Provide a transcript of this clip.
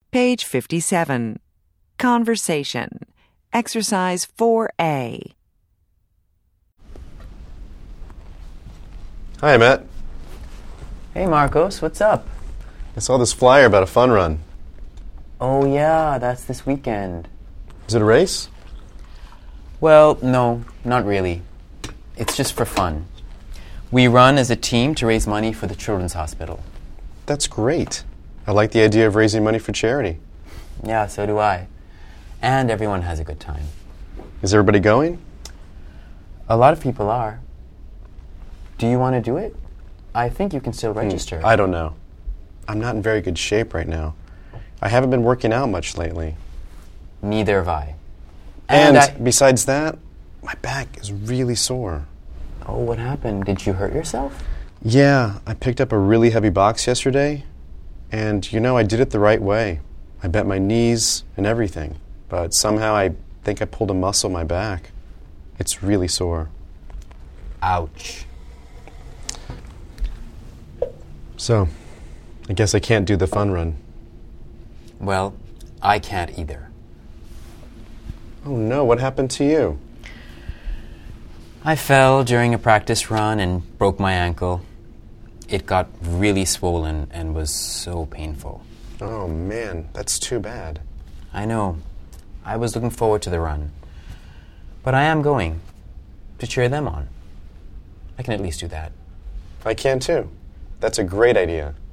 Page 57. Conversation. Exercise 4A. Hi, Matt. Hey, Marcos, what's up? I saw this flyer about a fun run. Oh, yeah, that's this weekend. Is it a race? Well, no, not really. It's just for fun. We run as a team to raise money for the Children's Hospital. That's great. I like the idea of raising money for charity. Yeah, so do I. And everyone has a good time. Is everybody going? A lot of people are. Do you want to do it? I think you can still register. I don't know. I'm not in very good shape right now. I haven't been working out much lately. Neither have I. And besides that, my back is really sore. Oh, what happened? Did you hurt yourself? Yeah, I picked up a really heavy box yesterday, and I did it the right way. I bent my knees and everything, but somehow I think I pulled a muscle in my back. It's really sore. Ouch. So, I guess I can't do the fun run. Well, I can't either. Oh no, what happened to you? I fell during a practice run and broke my ankle. It got really swollen and was so painful. Oh man, that's too bad. I know. I was looking forward to the run. But I am going to cheer them on. I can at least do that. I can too. That's a great idea.